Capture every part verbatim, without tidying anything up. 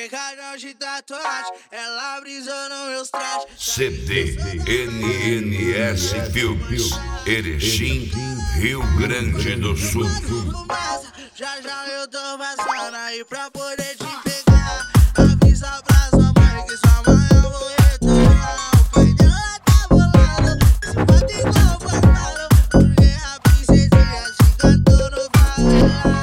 Brincalhão de tatuagem, ela brisou nos meus trajes. C D N N S Filmes, Erechim, Rio Grande do Sul. Já já eu tô passando aí pra poder te pegar. Avisa pra sua mãe que sua mãe eu vou retornar. O pai dela tá bolado, esse pode igual passado, porque a princesinha te cantou no favelado.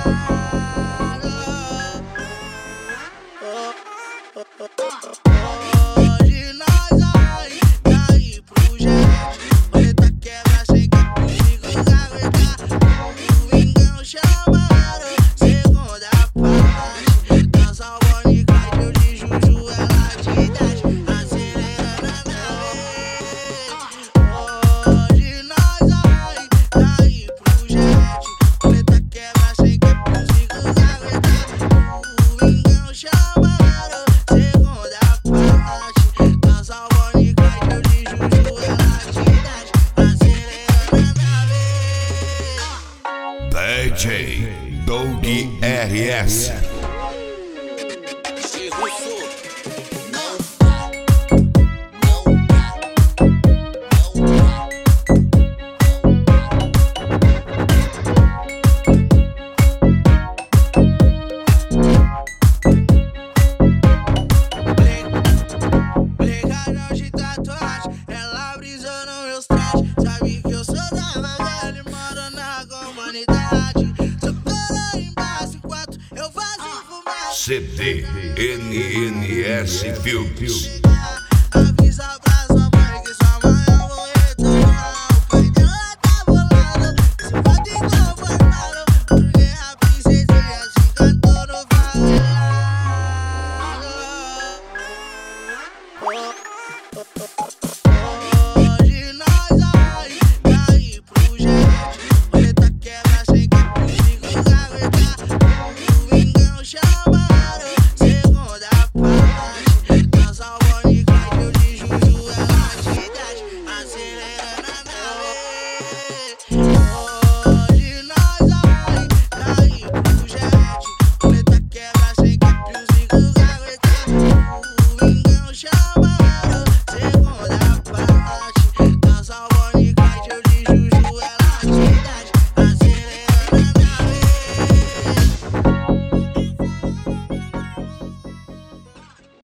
Hoje nós vai cair pro jet. Preta quebra sem que consigo aguentar. O Domingão chamaram, segunda parte. Dança Bonnie Clyde, eu de Juju, ela te desce, acelerando a nave. Hoje nós vai cair pro jet. Preta quebra sem que consigo aguentar. O Domingão chamaram, segunda parte. Dança Bonnie Clyde, eu de Juju, ela te desce, acelerando a nave. D J Doug R S. Brincalhão de tatuagem, ela brisou nos meus trajes. Sabe que eu sou da Magalha e moro na comunidade. Tô colando embaixo enquanto eu faço fumaça. C D N N S Filmes,